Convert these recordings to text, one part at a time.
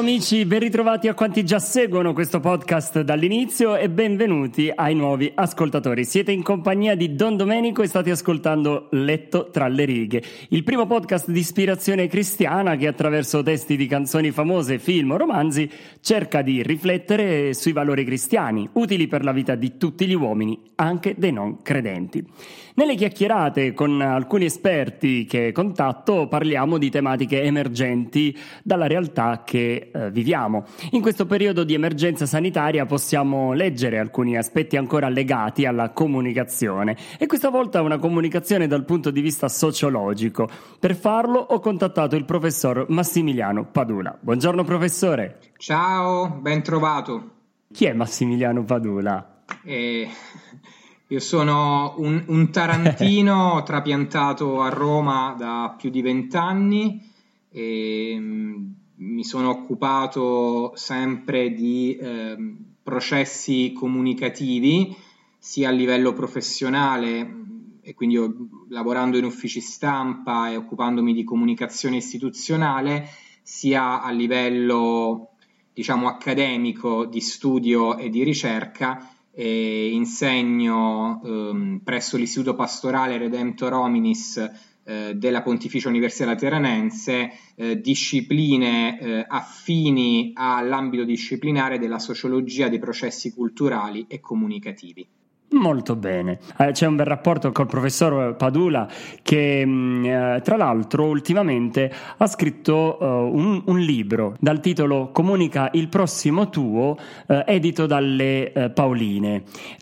amici, ben ritrovati a quanti già seguono questo podcast dall'inizio e benvenuti ai nuovi ascoltatori. Siete in compagnia di Don Domenico e state ascoltando Letto tra le righe, il primo podcast di ispirazione cristiana che attraverso testi di canzoni famose, film o romanzi cerca di riflettere sui valori cristiani, utili per la vita di tutti gli uomini, anche dei non credenti. Nelle chiacchierate con alcuni esperti che contatto parliamo di tematiche emergenti dalla realtà che viviamo. In questo periodo di emergenza sanitaria possiamo leggere alcuni aspetti ancora legati alla comunicazione e questa volta una comunicazione dal punto di vista sociologico. Per farlo ho contattato il professor Massimiliano Padula. Buongiorno professore. Ciao, ben trovato. Chi è Massimiliano Padula? Io sono un tarantino trapiantato a Roma da più di 20 anni e mi sono occupato sempre di processi comunicativi sia a livello professionale e quindi lavorando in uffici stampa e occupandomi di comunicazione istituzionale, sia a livello accademico di studio e di ricerca. E insegno presso l'Istituto Pastorale Redemptor Hominis della Pontificia Università Lateranense discipline affini all'ambito disciplinare della sociologia dei processi culturali e comunicativi. Molto bene, c'è un bel rapporto col professor Padula che tra l'altro ultimamente ha scritto un libro dal titolo Comunica il prossimo tuo, edito dalle Paoline.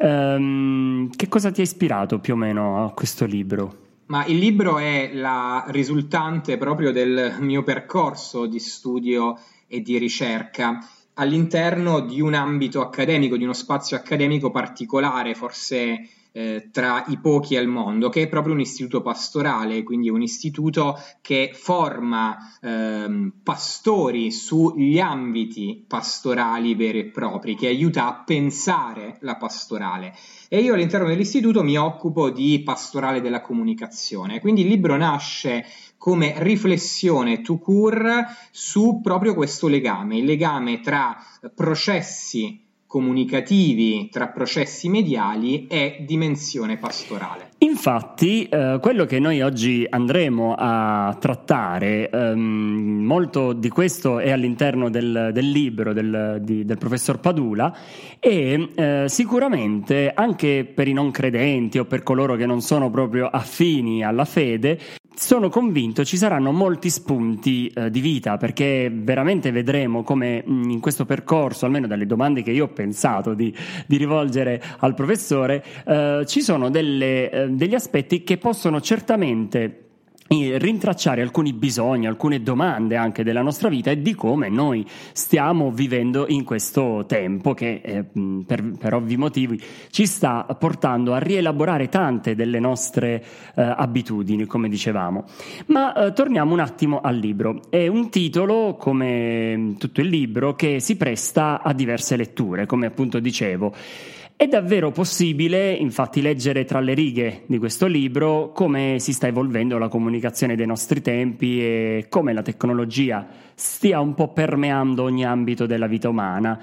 Che cosa ti ha ispirato più o meno a questo libro? Ma il libro è la risultante proprio del mio percorso di studio e di ricerca all'interno di un ambito accademico, di uno spazio accademico particolare, forse tra i pochi al mondo, che è proprio un istituto pastorale, quindi un istituto che forma pastori sugli ambiti pastorali veri e propri, che aiuta a pensare la pastorale. E io all'interno dell'istituto mi occupo di pastorale della comunicazione, quindi il libro nasce come riflessione tout court su proprio questo legame, il legame tra processi comunicativi, tra processi mediali e dimensione pastorale. Infatti, quello che noi oggi andremo a trattare, molto di questo è all'interno del libro del professor Padula e sicuramente anche per i non credenti o per coloro che non sono proprio affini alla fede, sono convinto ci saranno molti spunti di vita, perché veramente vedremo come in questo percorso, almeno dalle domande che io ho pensato di rivolgere al professore, ci sono degli aspetti che possono certamente rintracciare alcuni bisogni, alcune domande anche della nostra vita e di come noi stiamo vivendo in questo tempo che per ovvi motivi ci sta portando a rielaborare tante delle nostre abitudini, come dicevamo. Ma torniamo un attimo al libro. È un titolo, come tutto il libro, che si presta a diverse letture, come appunto dicevo. È davvero possibile, infatti, leggere tra le righe di questo libro come si sta evolvendo la comunicazione dei nostri tempi e come la tecnologia stia un po' permeando ogni ambito della vita umana.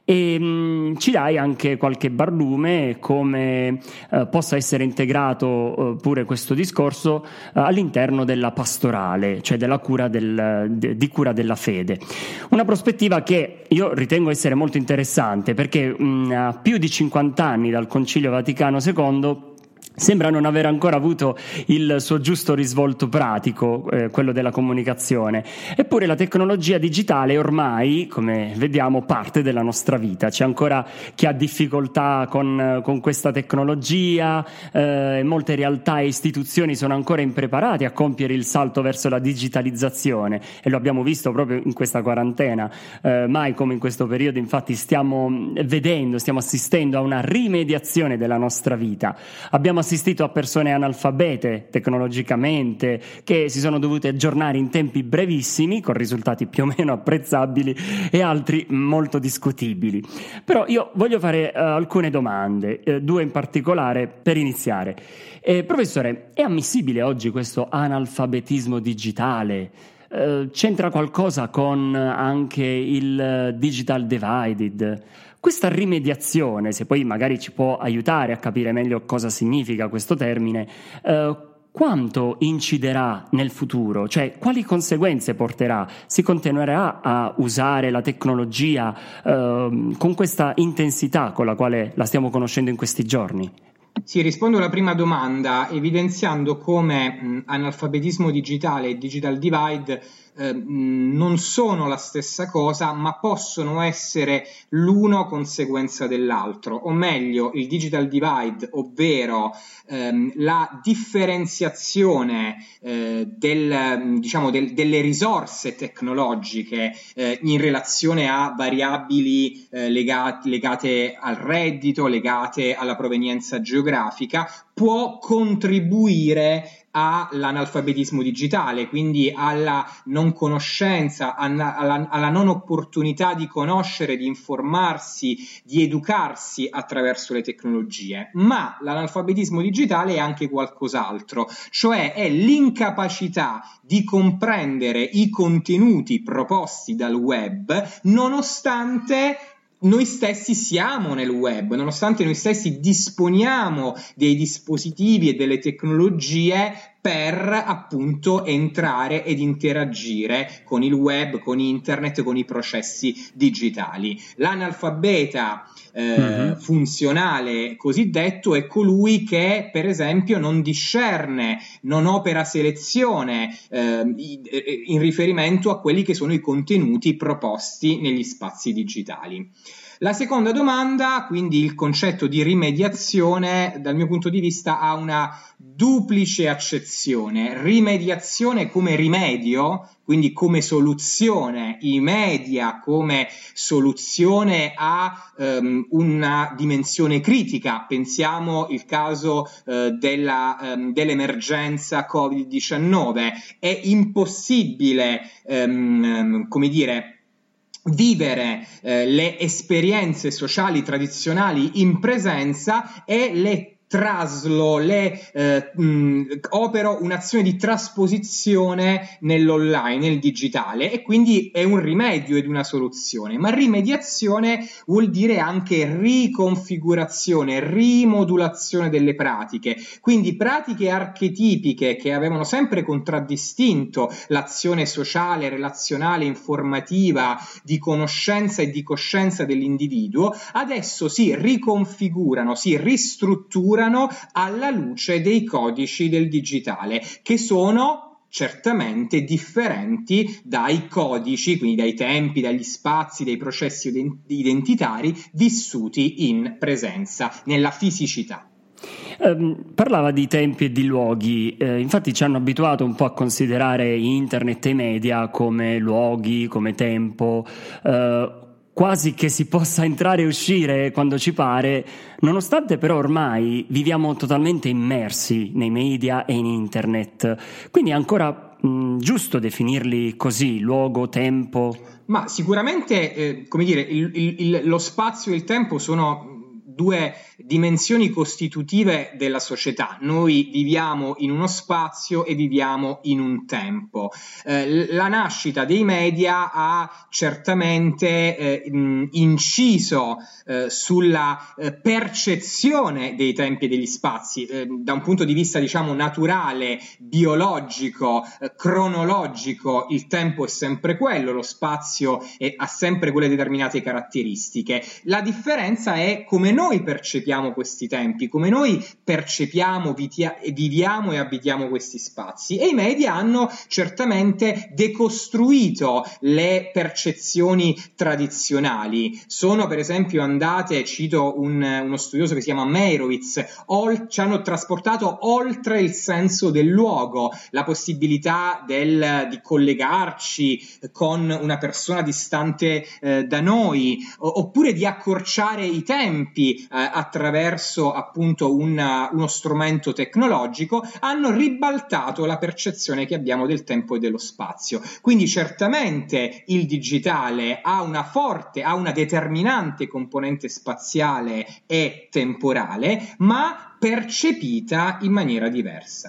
E ci dai anche qualche barlume come possa essere integrato pure questo discorso all'interno della pastorale, cioè della cura di cura della fede. Una prospettiva che io ritengo essere molto interessante perché a più di 50 anni dal Concilio Vaticano II sembra non aver ancora avuto il suo giusto risvolto pratico, quello della comunicazione. Eppure la tecnologia digitale ormai, come vediamo, parte della nostra vita. C'è ancora chi ha difficoltà con questa tecnologia, molte realtà e istituzioni sono ancora impreparate a compiere il salto verso la digitalizzazione e lo abbiamo visto proprio in questa quarantena. Mai come in questo periodo, infatti, stiamo assistendo a una rimediazione della nostra vita. Abbiamo assistito a persone analfabete tecnologicamente che si sono dovute aggiornare in tempi brevissimi con risultati più o meno apprezzabili e altri molto discutibili. Però io voglio fare alcune domande, due in particolare per iniziare. Professore, è ammissibile oggi questo analfabetismo digitale? c'entra qualcosa con anche il digital divided? Questa rimediazione, se poi magari ci può aiutare a capire meglio cosa significa questo termine, quanto inciderà nel futuro? Cioè, quali conseguenze porterà? Si continuerà a usare la tecnologia con questa intensità con la quale la stiamo conoscendo in questi giorni? Sì, rispondo alla prima domanda evidenziando come analfabetismo digitale e digital divide non sono la stessa cosa, ma possono essere l'uno conseguenza dell'altro, o meglio, il digital divide, ovvero la differenziazione delle risorse tecnologiche in relazione a variabili legate al reddito, legate alla provenienza geografica, può contribuire all'analfabetismo digitale, quindi alla non conoscenza, alla non opportunità di conoscere, di informarsi, di educarsi attraverso le tecnologie. Ma l'analfabetismo digitale è anche qualcos'altro, cioè è l'incapacità di comprendere i contenuti proposti dal web, nonostante noi stessi siamo nel web, nonostante noi stessi disponiamo dei dispositivi e delle tecnologie per appunto entrare ed interagire con il web, con internet, con i processi digitali. L'analfabeta funzionale cosiddetto è colui che per esempio non discerne, non opera selezione in riferimento a quelli che sono i contenuti proposti negli spazi digitali. La seconda domanda, quindi il concetto di rimediazione, dal mio punto di vista ha una duplice accezione: rimediazione come rimedio, quindi come soluzione, i media come soluzione a una dimensione critica. Pensiamo il caso dell'emergenza Covid-19. È impossibile, come dire, vivere le esperienze sociali tradizionali in presenza e le traslo, opero un'azione di trasposizione nell'online, nel digitale, e quindi è un rimedio ed una soluzione. Ma rimediazione vuol dire anche riconfigurazione, rimodulazione delle pratiche, quindi pratiche archetipiche che avevano sempre contraddistinto l'azione sociale, relazionale, informativa, di conoscenza e di coscienza dell'individuo, adesso si riconfigurano, si ristrutturano alla luce dei codici del digitale, che sono certamente differenti dai codici, quindi dai tempi, dagli spazi, dai processi identitari vissuti in presenza, nella fisicità. Parlava di tempi e di luoghi, infatti ci hanno abituato un po' a considerare internet e i media come luoghi, come tempo, quasi che si possa entrare e uscire quando ci pare, nonostante però ormai viviamo totalmente immersi nei media e in internet. Quindi è ancora giusto definirli così, luogo, tempo? Ma sicuramente, come dire, lo spazio e il tempo sono due dimensioni costitutive della società. Noi viviamo in uno spazio e viviamo in un tempo. La nascita dei media ha certamente inciso sulla percezione dei tempi e degli spazi da un punto di vista, diciamo, naturale, biologico, cronologico. Il tempo è sempre quello, lo spazio ha sempre quelle determinate caratteristiche. La differenza è come noi percepiamo questi tempi, come noi percepiamo, viviamo e abitiamo questi spazi, e i media hanno certamente decostruito le percezioni tradizionali. Sono per esempio andate, cito uno studioso che si chiama Meyerowitz, ci hanno trasportato oltre il senso del luogo, la possibilità di collegarci con una persona distante da noi, oppure di accorciare i tempi attraverso appunto uno strumento tecnologico. Hanno ribaltato la percezione che abbiamo del tempo e dello spazio. Quindi certamente il digitale ha una determinante componente spaziale e temporale, ma percepita in maniera diversa.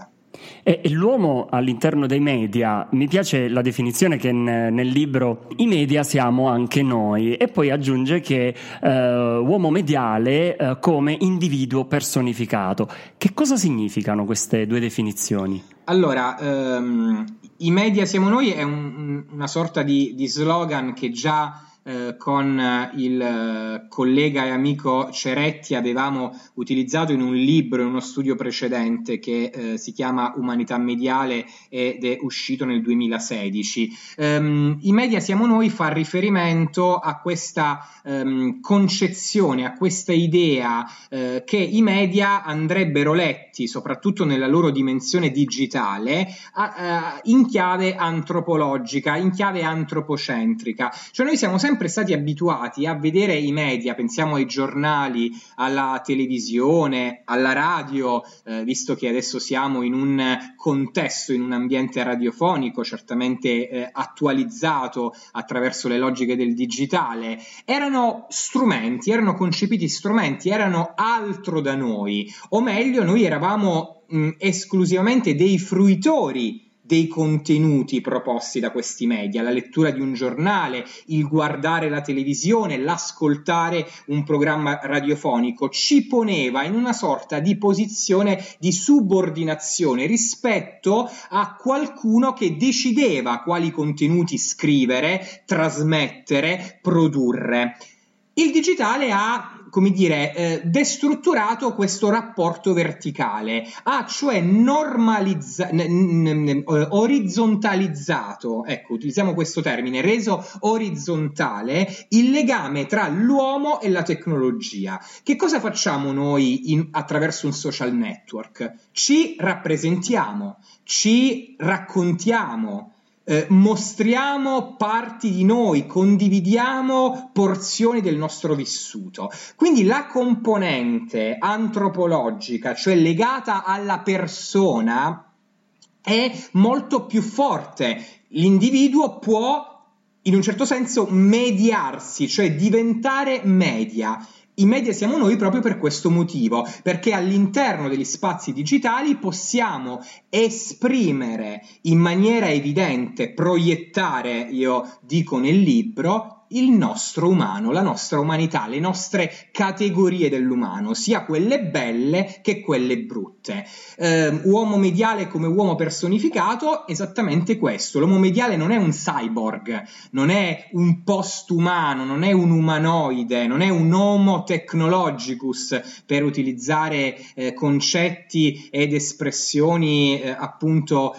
E l'uomo all'interno dei media, mi piace la definizione che nel libro i media siamo anche noi, e poi aggiunge che uomo mediale come individuo personificato. Che cosa significano queste due definizioni? Allora, i media siamo noi è una sorta di slogan che già con il collega e amico Ceretti avevamo utilizzato in un libro, in uno studio precedente che si chiama Umanità Mediale ed è uscito nel 2016. I media siamo noi fa riferimento a questa concezione, a questa idea che i media andrebbero letti, soprattutto nella loro dimensione digitale, in chiave antropologica, in chiave antropocentrica. Cioè noi siamo sempre stati abituati a vedere i media, pensiamo ai giornali, alla televisione, alla radio, visto che adesso siamo in un contesto, in un ambiente radiofonico certamente attualizzato attraverso le logiche del digitale. Erano strumenti, erano concepiti strumenti, erano altro da noi, o meglio noi eravamo esclusivamente dei fruitori dei contenuti proposti da questi media, la lettura di un giornale, il guardare la televisione, l'ascoltare un programma radiofonico ci poneva in una sorta di posizione di subordinazione rispetto a qualcuno che decideva quali contenuti scrivere, trasmettere, produrre. Il digitale ha, come dire, destrutturato questo rapporto verticale, ha cioè orizzontalizzato, ecco, utilizziamo questo termine, reso orizzontale il legame tra l'uomo e la tecnologia. Che cosa facciamo noi attraverso un social network? Ci rappresentiamo, ci raccontiamo, mostriamo parti di noi, condividiamo porzioni del nostro vissuto. Quindi la componente antropologica, cioè legata alla persona, è molto più forte. L'individuo può, in un certo senso, mediarsi, cioè diventare media. I media siamo noi proprio per questo motivo, perché all'interno degli spazi digitali possiamo esprimere in maniera evidente, proiettare, io dico nel libro, il nostro umano, la nostra umanità, le nostre categorie dell'umano, sia quelle belle che quelle brutte. Uomo mediale come uomo personificato, esattamente questo. L'uomo mediale non è un cyborg, non è un postumano, non è un umanoide, non è un homo technologicus, per utilizzare concetti ed espressioni appunto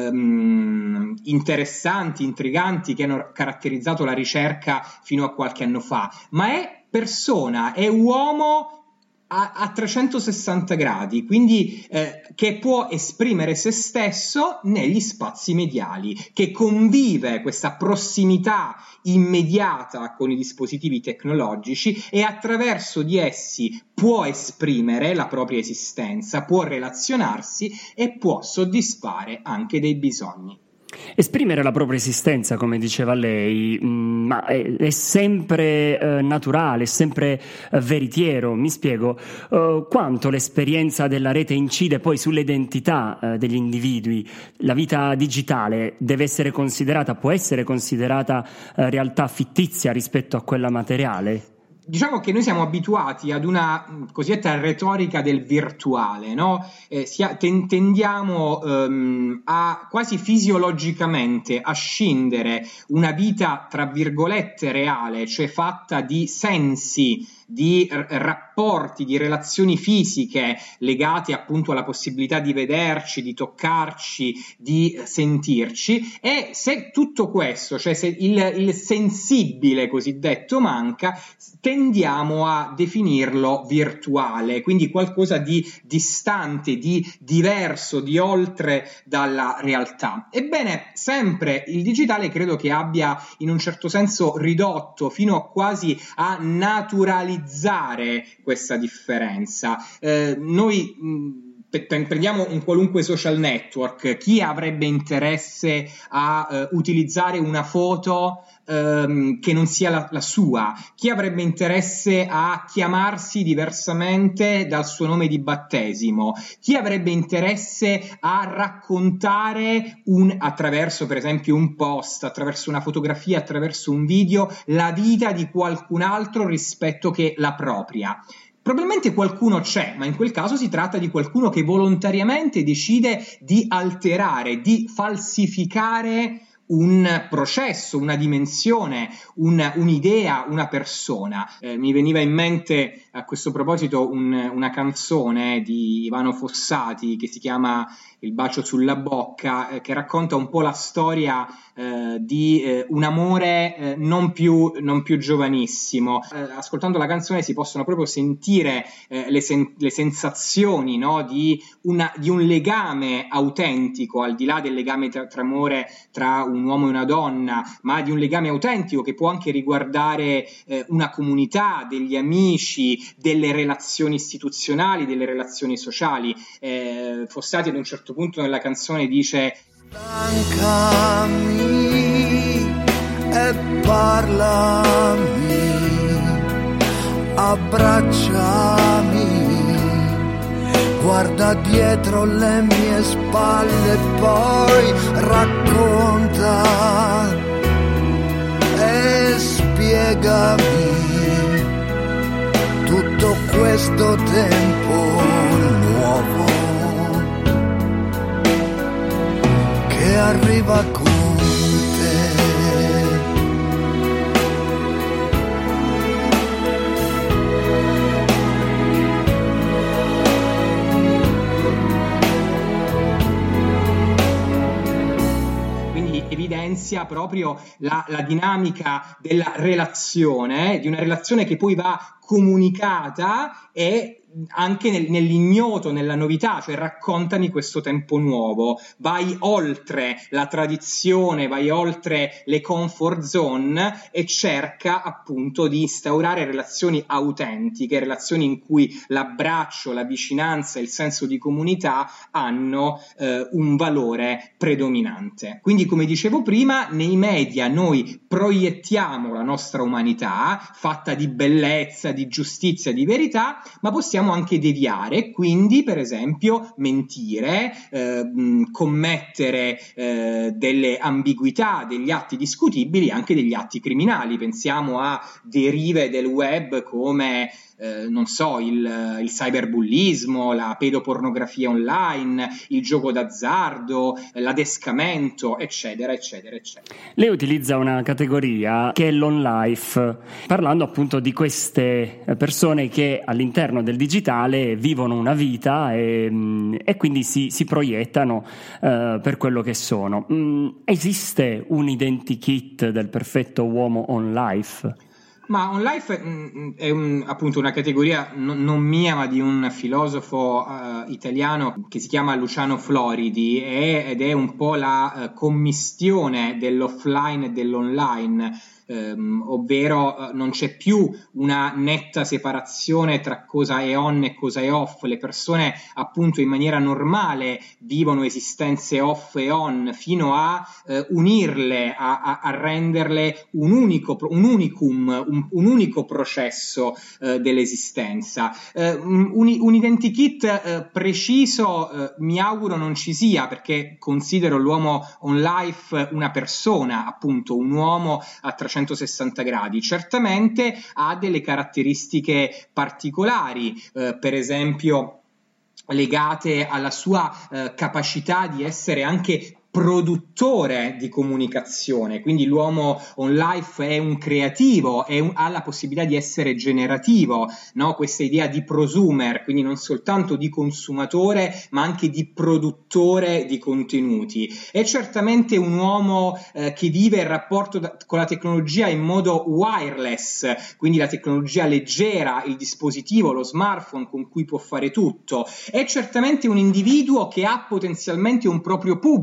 interessanti, intriganti, che hanno caratterizzato la ricerca fino a qualche anno fa, ma è persona, è uomo a 360 gradi, quindi che può esprimere se stesso negli spazi mediali, che convive questa prossimità immediata con i dispositivi tecnologici e attraverso di essi può esprimere la propria esistenza, può relazionarsi e può soddisfare anche dei bisogni. Esprimere la propria esistenza, come diceva lei, ma è sempre naturale, è sempre veritiero. Mi spiego, quanto l'esperienza della rete incide poi sull'identità degli individui. La vita digitale deve essere considerata, può essere considerata realtà fittizia rispetto a quella materiale? Diciamo che noi siamo abituati ad una cosiddetta retorica del virtuale, no? Tendiamo a quasi fisiologicamente a scindere una vita tra virgolette reale, cioè fatta di sensi, di rapporti, di relazioni fisiche legate appunto alla possibilità di vederci, di toccarci, di sentirci, e se tutto questo, cioè se il sensibile cosiddetto manca, tendiamo a definirlo virtuale, quindi qualcosa di distante, di diverso, di oltre dalla realtà. Ebbene, sempre il digitale credo che abbia in un certo senso ridotto fino quasi a naturalizzare questa differenza. Noi prendiamo un qualunque social network, chi avrebbe interesse a utilizzare una foto che non sia la sua? Chi avrebbe interesse a chiamarsi diversamente dal suo nome di battesimo? Chi avrebbe interesse a raccontare attraverso per esempio un post, attraverso una fotografia, attraverso un video, la vita di qualcun altro rispetto che la propria? Probabilmente qualcuno c'è, ma in quel caso si tratta di qualcuno che volontariamente decide di alterare, di falsificare un processo, una dimensione, un'idea, una persona. Mi veniva in mente a questo proposito una canzone di Ivano Fossati che si chiama Il bacio sulla bocca, che racconta un po' la storia di un amore non più giovanissimo. Ascoltando la canzone si possono proprio sentire le sensazioni, no? di un legame autentico, al di là del legame tra amore tra un uomo e una donna, ma di un legame autentico che può anche riguardare una comunità, degli amici, delle relazioni istituzionali, delle relazioni sociali. Fossati ad un certo punto nella canzone dice: stancami e parlami, abbracciami, guarda dietro le mie spalle, poi racconta e spiegami tutto questo tempo nuovo che arriva con te. Quindi evidenzia proprio la dinamica della relazione, di una relazione che poi va comunicata e anche nell'ignoto, nella novità, cioè raccontami questo tempo nuovo, vai oltre la tradizione, vai oltre le comfort zone e cerca appunto di instaurare relazioni autentiche, relazioni in cui l'abbraccio, la vicinanza, il senso di comunità hanno un valore predominante. Quindi, come dicevo prima, nei media noi proiettiamo la nostra umanità fatta di bellezza, di giustizia, di verità, ma possiamo anche deviare, quindi per esempio mentire, commettere delle ambiguità, degli atti discutibili, anche degli atti criminali. Pensiamo a derive del web come non so, il cyberbullismo, la pedopornografia online, il gioco d'azzardo, l'adescamento, eccetera, eccetera, eccetera. Lei utilizza una categoria che è l'on-life, parlando appunto di queste persone che all'interno del digitale vivono una vita e quindi si proiettano per quello che sono. Esiste un identikit del perfetto uomo on-life? Ma on-life è appunto una categoria non mia, ma di un filosofo italiano che si chiama Luciano Floridi, ed è un po' la commistione dell'offline e dell'online. Ovvero non c'è più una netta separazione tra cosa è on e cosa è off. Le persone appunto in maniera normale vivono esistenze off e on fino a unirle, a renderle un unicum, un unico processo dell'esistenza. Un identikit preciso mi auguro non ci sia, perché considero l'uomo on life una persona, appunto un uomo a 360 gradi. Certamente ha delle caratteristiche particolari, per esempio legate alla sua capacità di essere anche produttore di comunicazione. Quindi l'uomo on life è un creativo, ha la possibilità di essere generativo, no? Questa idea di prosumer, quindi non soltanto di consumatore ma anche di produttore di contenuti. È certamente un uomo che vive il rapporto con la tecnologia in modo wireless, quindi la tecnologia leggera, il dispositivo, lo smartphone con cui può fare tutto. È certamente un individuo che ha potenzialmente un proprio pubblico,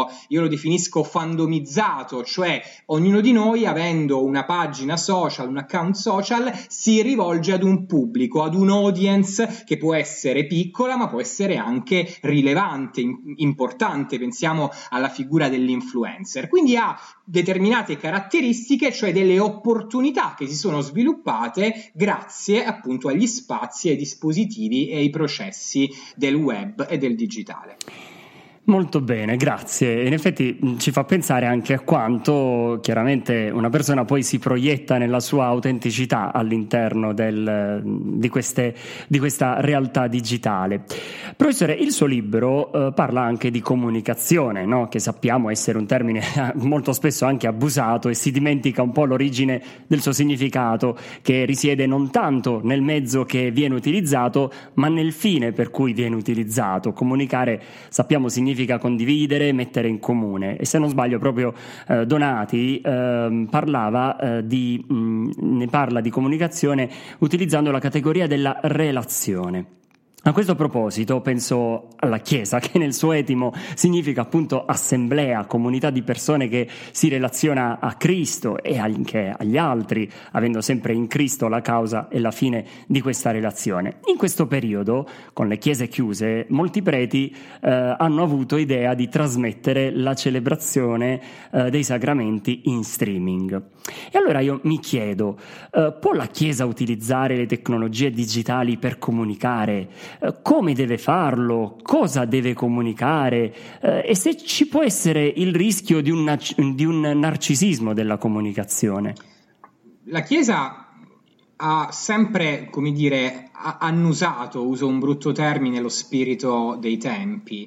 modo, io lo definisco fandomizzato, cioè ognuno di noi, avendo una pagina social, un account social, si rivolge ad un pubblico, ad un audience che può essere piccola ma può essere anche rilevante, importante. Pensiamo alla figura dell'influencer, quindi ha determinate caratteristiche, cioè delle opportunità che si sono sviluppate grazie appunto agli spazi, ai dispositivi e ai processi del web e del digitale. Molto bene, grazie. In effetti ci fa pensare anche a quanto chiaramente una persona poi si proietta nella sua autenticità all'interno di questa realtà digitale. Professore, il suo libro parla anche di comunicazione, no? Che sappiamo essere un termine molto spesso anche abusato, e si dimentica un po' l'origine del suo significato, che risiede non tanto nel mezzo che viene utilizzato, ma nel fine per cui viene utilizzato. Comunicare, sappiamo, significa condividere, mettere in comune, e se non sbaglio proprio Donati ne parla di comunicazione utilizzando la categoria della relazione. A questo proposito penso alla Chiesa, che nel suo etimo significa appunto assemblea, comunità di persone che si relaziona a Cristo e anche agli altri, avendo sempre in Cristo la causa e la fine di questa relazione. In questo periodo, con le chiese chiuse, molti preti hanno avuto idea di trasmettere la celebrazione dei sacramenti in streaming. E allora io mi chiedo, può la Chiesa utilizzare le tecnologie digitali per comunicare? Come deve farlo? Cosa deve comunicare? E se ci può essere il rischio di un narcisismo della comunicazione? La Chiesa ha sempre, come dire, annusato, uso un brutto termine, lo spirito dei tempi.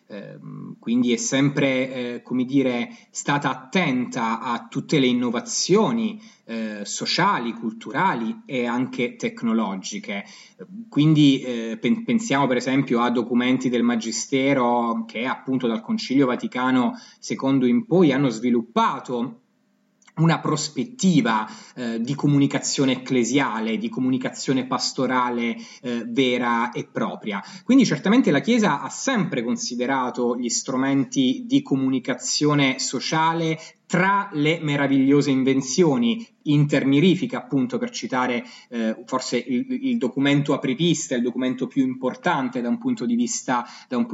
Quindi è sempre, come dire, stata attenta a tutte le innovazioni sociali, culturali e anche tecnologiche. Quindi pensiamo per esempio a documenti del Magistero che appunto dal Concilio Vaticano II in poi hanno sviluppato una prospettiva di comunicazione ecclesiale, di comunicazione pastorale vera e propria. Quindi certamente la Chiesa ha sempre considerato gli strumenti di comunicazione sociale tra le meravigliose invenzioni intermirifiche, appunto, per citare forse il documento apripista, il documento più importante da un punto di vista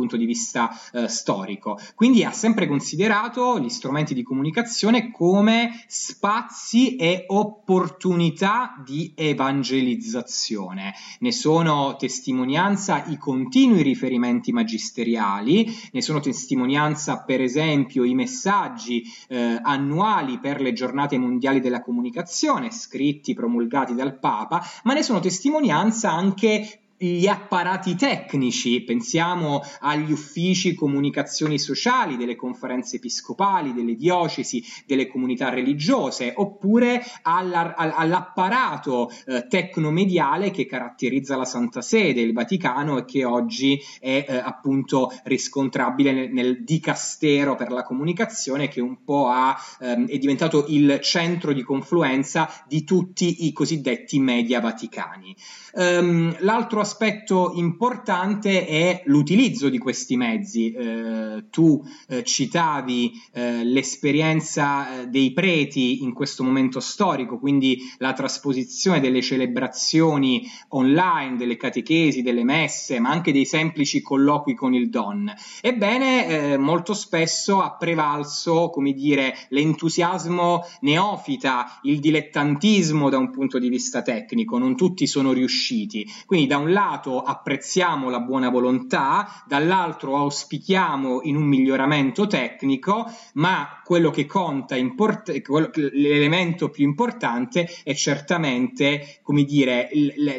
storico. Quindi ha sempre considerato gli strumenti di comunicazione come spazi e opportunità di evangelizzazione. Ne sono testimonianza i continui riferimenti magisteriali, ne sono testimonianza per esempio i messaggi annuali per le giornate mondiali della comunicazione, scritti, promulgati dal Papa, ma ne sono testimonianza anche gli apparati tecnici. Pensiamo agli uffici comunicazioni sociali delle conferenze episcopali, delle diocesi, delle comunità religiose, oppure all'apparato tecnomediale che caratterizza la Santa Sede, il Vaticano, e che oggi è appunto riscontrabile nel dicastero per la comunicazione, che un po' è diventato il centro di confluenza di tutti i cosiddetti media vaticani. L'altro aspetto importante è l'utilizzo di questi mezzi. Tu citavi l'esperienza dei preti in questo momento storico, quindi la trasposizione delle celebrazioni online, delle catechesi, delle messe, ma anche dei semplici colloqui con il Don. Ebbene, molto spesso ha prevalso, come dire, l'entusiasmo neofita, il dilettantismo da un punto di vista tecnico. Non tutti sono riusciti. Quindi da un lato apprezziamo la buona volontà, dall'altro auspichiamo in un miglioramento tecnico, ma quello che conta, l'elemento più importante è certamente, come dire,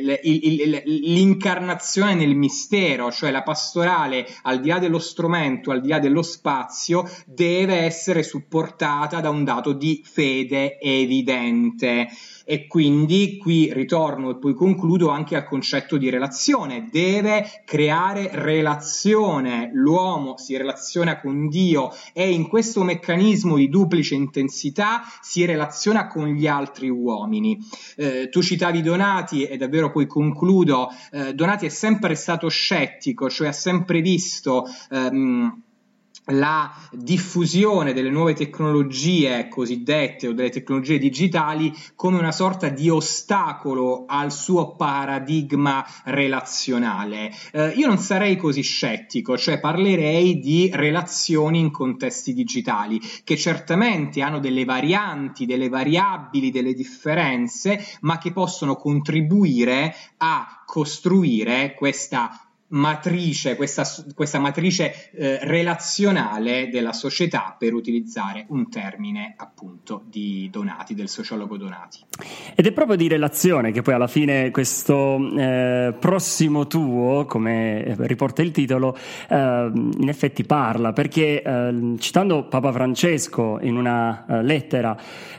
l'incarnazione nel mistero, cioè la pastorale, al di là dello strumento, al di là dello spazio, deve essere supportata da un dato di fede evidente. E quindi qui ritorno e poi concludo anche al concetto di relazione. Deve creare relazione, l'uomo si relaziona con Dio e in questo meccanismo di duplice intensità si relaziona con gli altri uomini. Tu citavi Donati e davvero poi concludo. Donati è sempre stato scettico, cioè ha sempre visto la diffusione delle nuove tecnologie cosiddette o delle tecnologie digitali come una sorta di ostacolo al suo paradigma relazionale. Io non sarei così scettico, cioè parlerei di relazioni in contesti digitali che certamente hanno delle varianti, delle variabili, delle differenze, ma che possono contribuire a costruire questa matrice, questa matrice relazionale della società, per utilizzare un termine appunto di Donati, del sociologo Donati. Ed è proprio di relazione che poi alla fine questo prossimo tuo, come riporta il titolo, in effetti parla, perché citando Papa Francesco in una lettera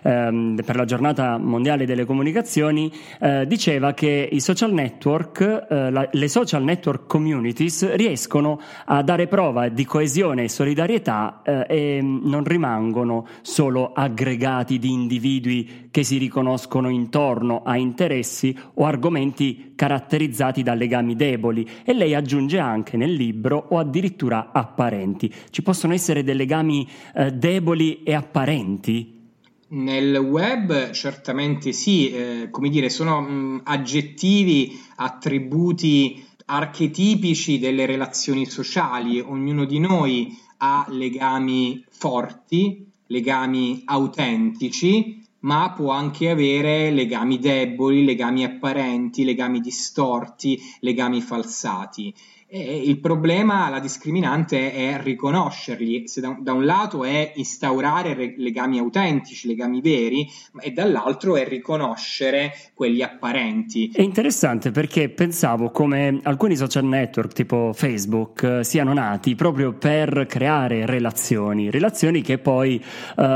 per la giornata mondiale delle comunicazioni, diceva che i social network, le social network communities riescono a dare prova di coesione e solidarietà e non rimangono solo aggregati di individui che si riconoscono intorno a interessi o argomenti caratterizzati da legami deboli. E lei aggiunge anche nel libro o addirittura apparenti. Ci possono essere dei legami deboli e apparenti? Nel web certamente sì, come dire, sono aggettivi, attributi archetipici delle relazioni sociali. Ognuno di noi ha legami forti, legami autentici, ma può anche avere legami deboli, legami apparenti, legami distorti, legami falsati. E il problema, la discriminante è riconoscerli, se da un lato è instaurare legami autentici, legami veri, e dall'altro è riconoscere quelli apparenti. È interessante perché pensavo come alcuni social network tipo Facebook siano nati proprio per creare relazioni che poi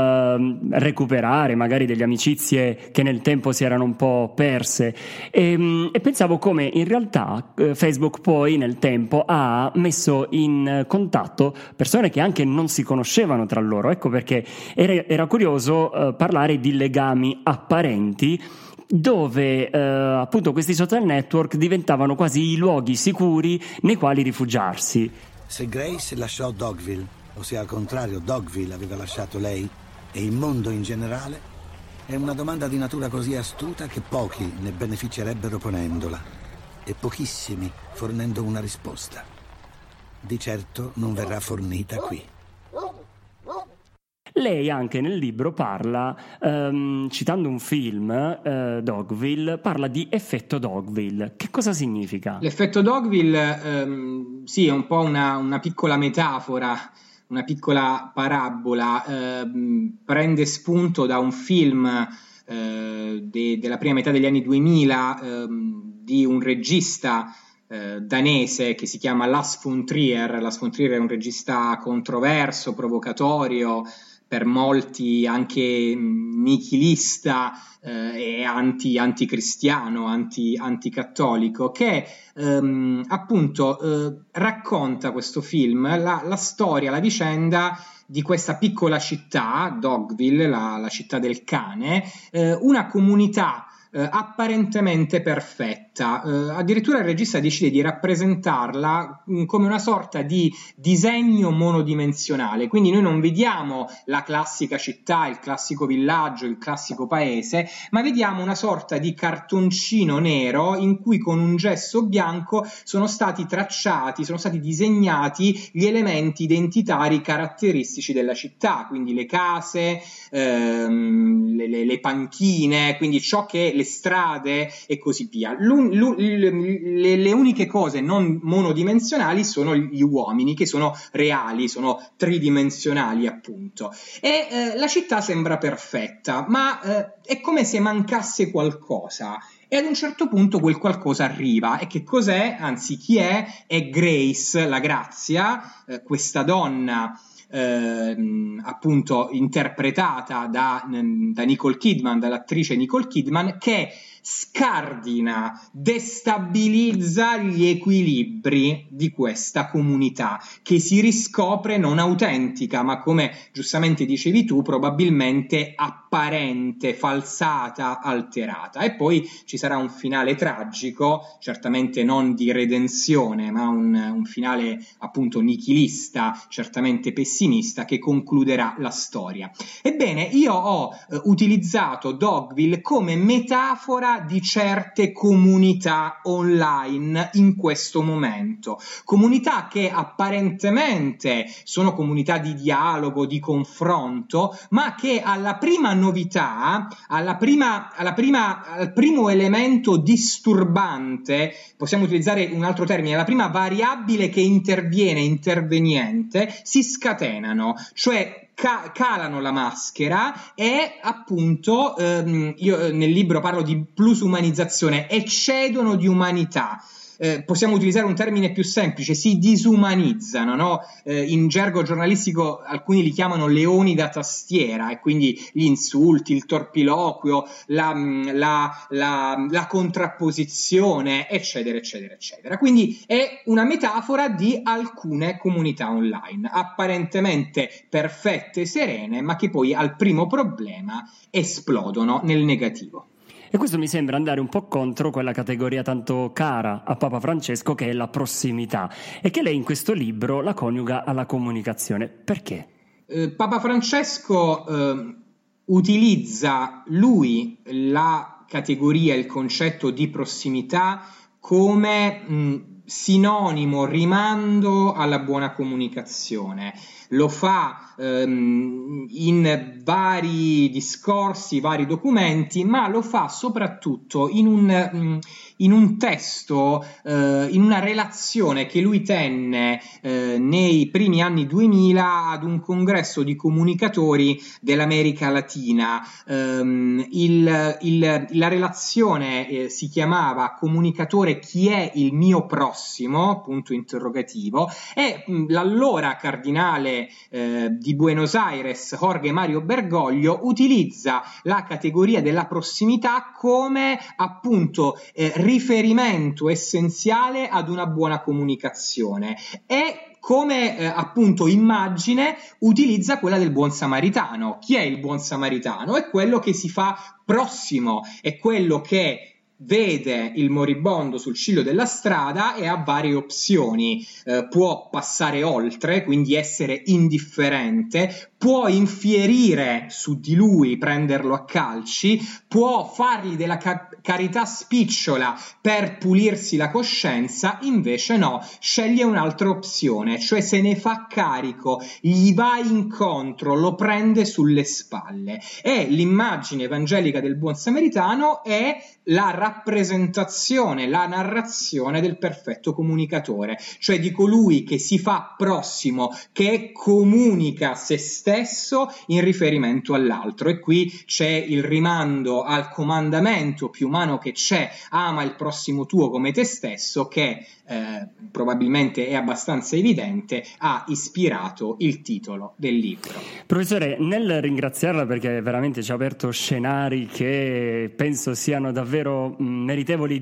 recuperare, magari delle amicizie che nel tempo si erano un po' perse, e pensavo come in realtà Facebook poi nel tempo ha messo in contatto persone che anche non si conoscevano tra loro. Ecco perché era curioso parlare di legami apparenti, dove appunto questi social network diventavano quasi i luoghi sicuri nei quali rifugiarsi. Se Grace lasciò Dogville, o se al contrario Dogville aveva lasciato lei e il mondo in generale, è una domanda di natura così astuta che pochi ne beneficerebbero ponendola e pochissimi fornendo una risposta. Di certo non verrà fornita qui. Lei anche nel libro parla, citando un film, Dogville, parla di effetto Dogville. Che cosa significa? L'effetto Dogville, sì, è un po' una piccola metafora, una piccola parabola, prende spunto da un film della prima metà degli anni 2000, di un regista danese che si chiama Lars von Trier. Lars von Trier è un regista controverso, provocatorio, per molti anche nichilista e anticristiano, anticattolico, che appunto racconta, questo film, la storia, la vicenda di questa piccola città, Dogville, la città del cane, una comunità apparentemente perfetta. Addirittura il regista decide di rappresentarla come una sorta di disegno monodimensionale, quindi noi non vediamo la classica città, il classico villaggio, il classico paese, ma vediamo una sorta di cartoncino nero in cui con un gesso bianco sono stati tracciati, sono stati disegnati gli elementi identitari caratteristici della città, quindi le case, le panchine, quindi ciò che le strade e così via. Le uniche cose non monodimensionali sono gli uomini, che sono reali, sono tridimensionali appunto. E la città sembra perfetta, ma è come se mancasse qualcosa. E ad un certo punto quel qualcosa arriva. E che cos'è? Anzi, chi è? È Grace, la Grazia, questa donna appunto interpretata da Nicole Kidman, dall'attrice Nicole Kidman, che scardina, destabilizza gli equilibri di questa comunità che si riscopre non autentica, ma come giustamente dicevi tu, probabilmente apparente, falsata, alterata. E poi ci sarà un finale tragico, certamente non di redenzione, ma un finale appunto nichilista, certamente pessimista, che concluderà la storia. Ebbene, io ho utilizzato Dogville come metafora di certe comunità online in questo momento, comunità che apparentemente sono comunità di dialogo, di confronto, ma che alla prima novità, al primo elemento disturbante, possiamo utilizzare un altro termine, alla prima variabile che interveniente, si scatenano, cioè calano la maschera e appunto io nel libro parlo di plusumanizzazione, eccedono di umanità. Possiamo utilizzare un termine più semplice, si disumanizzano, no? In gergo giornalistico alcuni li chiamano leoni da tastiera, e quindi gli insulti, il torpiloquio, la contrapposizione, eccetera, eccetera, eccetera. Quindi è una metafora di alcune comunità online, apparentemente perfette e serene, ma che poi al primo problema esplodono nel negativo. E questo mi sembra andare un po' contro quella categoria tanto cara a Papa Francesco, che è la prossimità, e che lei in questo libro la coniuga alla comunicazione. Perché? Papa Francesco utilizza lui la categoria, il concetto di prossimità come sinonimo, rimando alla buona comunicazione. Lo fa in vari discorsi, vari documenti, ma lo fa soprattutto in un testo, in una relazione che lui tenne nei primi anni 2000 ad un congresso di comunicatori dell'America Latina. La relazione si chiamava Comunicatore, chi è il mio prossimo? Punto interrogativo. E l'allora cardinale di Buenos Aires, Jorge Mario Bergoglio, utilizza la categoria della prossimità come appunto riferimento essenziale ad una buona comunicazione, e come appunto immagine utilizza quella del buon samaritano. Chi è il buon samaritano? È quello che si fa prossimo, è quello che vede il moribondo sul ciglio della strada e ha varie opzioni, può passare oltre, quindi essere indifferente, può infierire su di lui, prenderlo a calci, può fargli della carità spicciola per pulirsi la coscienza, invece no, sceglie un'altra opzione, cioè se ne fa carico, gli va incontro, lo prende sulle spalle. E l'immagine evangelica del buon samaritano è la rappresentazione, la narrazione del perfetto comunicatore, cioè di colui che si fa prossimo, che comunica se stesso in riferimento all'altro. E qui c'è il rimando al comandamento più umano che c'è: ama il prossimo tuo come te stesso, che probabilmente è abbastanza evidente, ha ispirato il titolo del libro. Professore, nel ringraziarla perché veramente ci ha aperto scenari che penso siano davvero meritevoli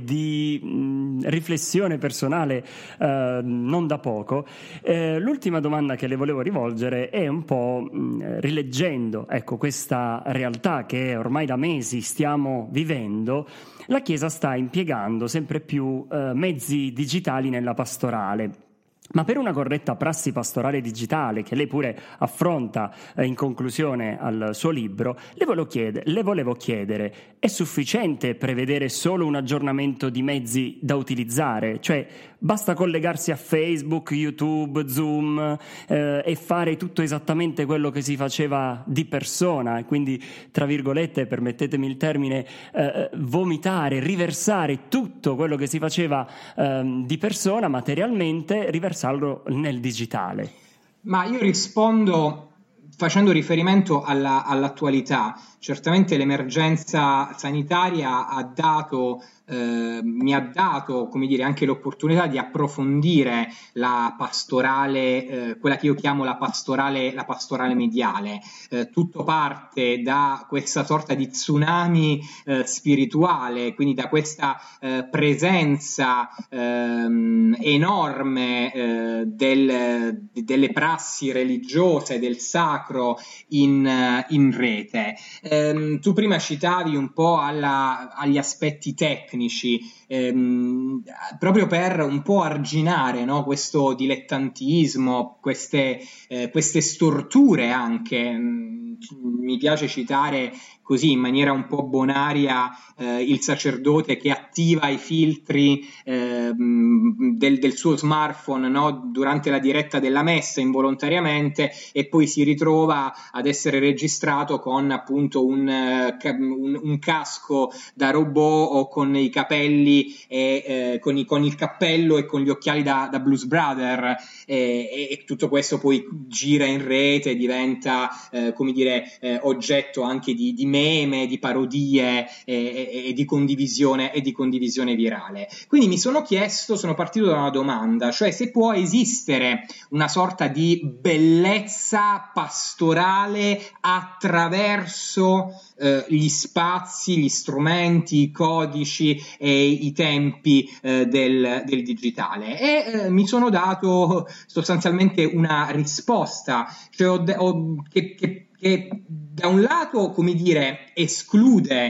di riflessione personale non da poco, l'ultima domanda che le volevo rivolgere è un po' rileggendo questa realtà che ormai da mesi stiamo vivendo. La Chiesa sta impiegando sempre più mezzi digitali nella pastorale. Ma per una corretta prassi pastorale digitale, che lei pure affronta in conclusione al suo libro, le volevo chiedere: è sufficiente prevedere solo un aggiornamento di mezzi da utilizzare? Cioè, basta collegarsi a Facebook, YouTube, Zoom e fare tutto esattamente quello che si faceva di persona, e quindi, tra virgolette, permettetemi il termine, vomitare, riversare tutto quello che si faceva di persona materialmente, riversarlo nel digitale? Ma io rispondo facendo riferimento all'attualità. Certamente l'emergenza sanitaria ha dato mi ha dato, come dire, anche l'opportunità di approfondire la pastorale, quella che io chiamo la pastorale mediale. Tutto parte da questa sorta di tsunami spirituale, quindi da questa presenza enorme delle prassi religiose, del sacro in rete. Tu prima citavi un po' agli aspetti tecnici, proprio per un po' arginare, no, questo dilettantismo, queste storture anche. Mi piace citare così in maniera un po' bonaria il sacerdote che attiva i filtri del suo smartphone, no, durante la diretta della messa involontariamente, e poi si ritrova ad essere registrato con appunto un casco da robot o con i capelli con il cappello e con gli occhiali da Blues Brother, e tutto questo poi gira in rete, diventa come dire oggetto anche di meme, di parodie e di condivisione virale. Quindi sono partito da una domanda, cioè se può esistere una sorta di bellezza pastorale attraverso gli spazi, gli strumenti, i codici e i tempi del digitale, e mi sono dato sostanzialmente una risposta, cioè che da un lato, come dire, esclude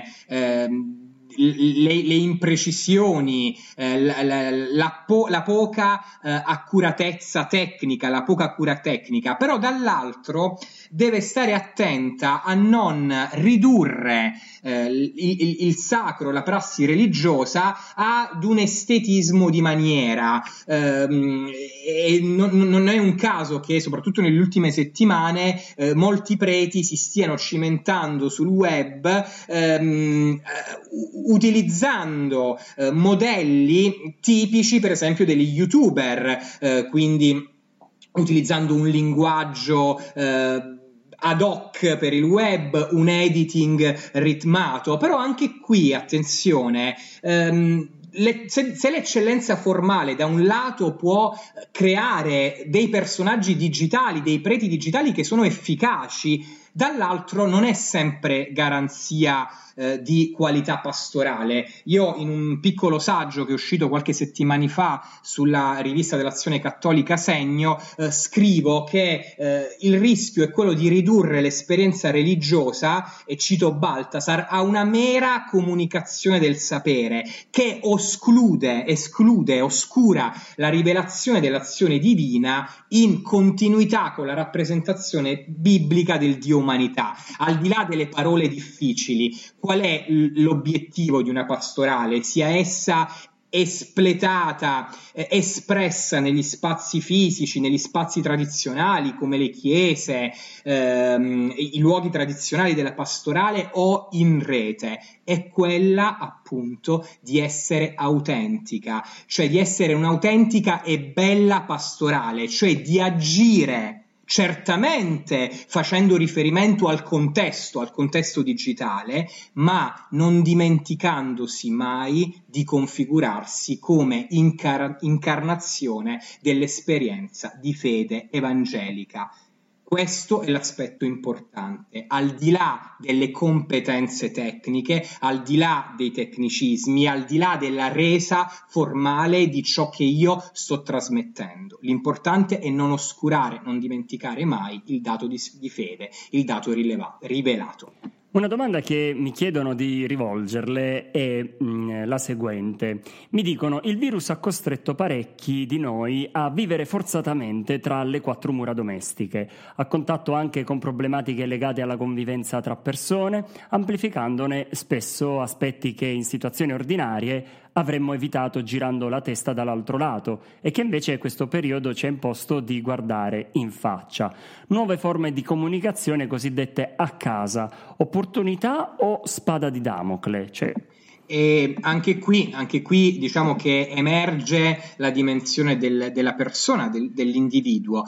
le imprecisioni, la poca accuratezza tecnica, però dall'altro deve stare attenta a non ridurre il sacro, la prassi religiosa ad un estetismo di maniera, e non è un caso che soprattutto nelle ultime settimane molti preti si stiano cimentando sul web utilizzando modelli tipici per esempio degli youtuber, quindi utilizzando un linguaggio ad hoc per il web, un editing ritmato. Però anche qui attenzione, se l'eccellenza formale da un lato può creare dei personaggi digitali, dei preti digitali che sono efficaci, dall'altro non è sempre garanzia di qualità pastorale. Io in un piccolo saggio che è uscito qualche settimana fa sulla rivista dell'Azione Cattolica Segno, scrivo che il rischio è quello di ridurre l'esperienza religiosa, e cito Baltasar, a una mera comunicazione del sapere che oscura la rivelazione dell'azione divina in continuità con la rappresentazione biblica del Dio umanità. Al di là delle parole difficili, qual è l'obiettivo di una pastorale? Sia essa espletata, espressa negli spazi fisici, negli spazi tradizionali come le chiese, i luoghi tradizionali della pastorale, o in rete, è quella appunto di essere autentica, cioè di essere un'autentica e bella pastorale, cioè di agire certamente facendo riferimento al contesto digitale, ma non dimenticandosi mai di configurarsi come incarnazione dell'esperienza di fede evangelica. Questo è l'aspetto importante, al di là delle competenze tecniche, al di là dei tecnicismi, al di là della resa formale di ciò che io sto trasmettendo. L'importante è non oscurare, non dimenticare mai il dato di fede, il dato rivelato. Una domanda che mi chiedono di rivolgerle è la seguente. Mi dicono: il virus ha costretto parecchi di noi a vivere forzatamente tra le quattro mura domestiche, a contatto anche con problematiche legate alla convivenza tra persone, amplificandone spesso aspetti che in situazioni ordinarie avremmo evitato girando la testa dall'altro lato, e che invece questo periodo ci ha imposto di guardare in faccia. Nuove forme di comunicazione cosiddette a casa, opportunità o spada di Damocle? E anche qui diciamo che emerge la dimensione della persona, dell'individuo.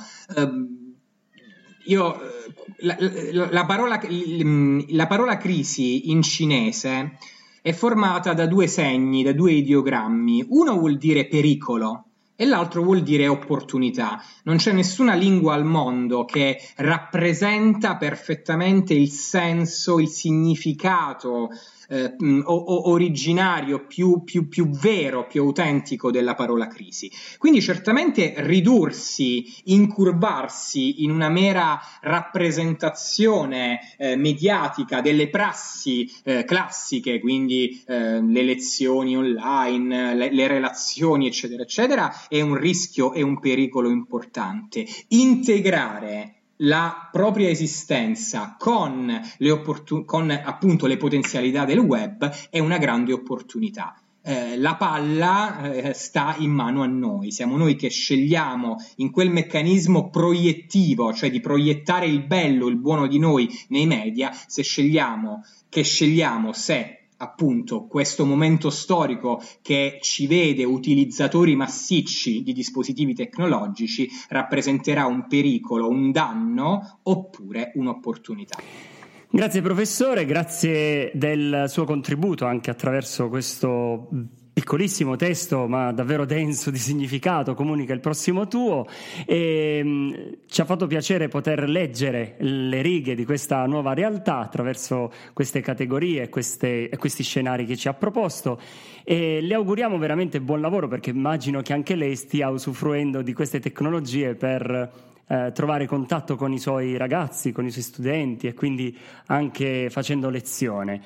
La parola crisi in cinese è formata da due segni, da due ideogrammi. Uno vuol dire pericolo e l'altro vuol dire opportunità. Non c'è nessuna lingua al mondo che rappresenta perfettamente il senso, il significato originario, più vero, più autentico della parola crisi. Quindi certamente ridursi, incurvarsi in una mera rappresentazione mediatica delle prassi classiche, quindi le lezioni online, le relazioni, eccetera, eccetera, è un rischio e un pericolo importante. Integrare la propria esistenza con appunto le potenzialità del web è una grande opportunità. La palla sta in mano a noi, siamo noi che scegliamo in quel meccanismo proiettivo, cioè di proiettare il bello, il buono di noi nei media, scegliamo se appunto questo momento storico che ci vede utilizzatori massicci di dispositivi tecnologici rappresenterà un pericolo, un danno oppure un'opportunità. Grazie professore, grazie del suo contributo anche attraverso questo piccolissimo testo ma davvero denso di significato, Comunica il prossimo tuo, e ci ha fatto piacere poter leggere le righe di questa nuova realtà attraverso queste categorie e questi scenari che ci ha proposto, e le auguriamo veramente buon lavoro, perché immagino che anche lei stia usufruendo di queste tecnologie per trovare contatto con i suoi ragazzi, con i suoi studenti, e quindi anche facendo lezione.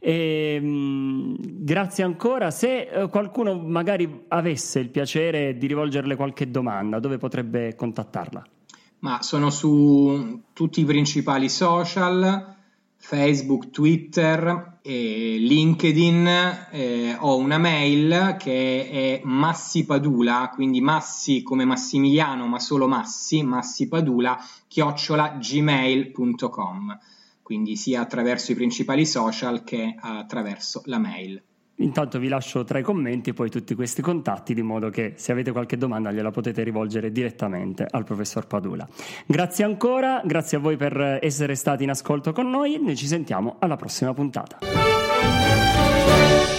Grazie ancora. Se qualcuno magari avesse il piacere di rivolgerle qualche domanda, dove potrebbe contattarla? Ma sono su tutti i principali social, Facebook, Twitter, LinkedIn, ho una mail che è Massi Padula, quindi Massi come Massimiliano ma solo Massi Padula @gmail.com, quindi sia attraverso i principali social che attraverso la mail. Intanto vi lascio tra i commenti poi tutti questi contatti, di modo che se avete qualche domanda gliela potete rivolgere direttamente al professor Padula. Grazie ancora, grazie a voi per essere stati in ascolto con noi, noi ci sentiamo alla prossima puntata.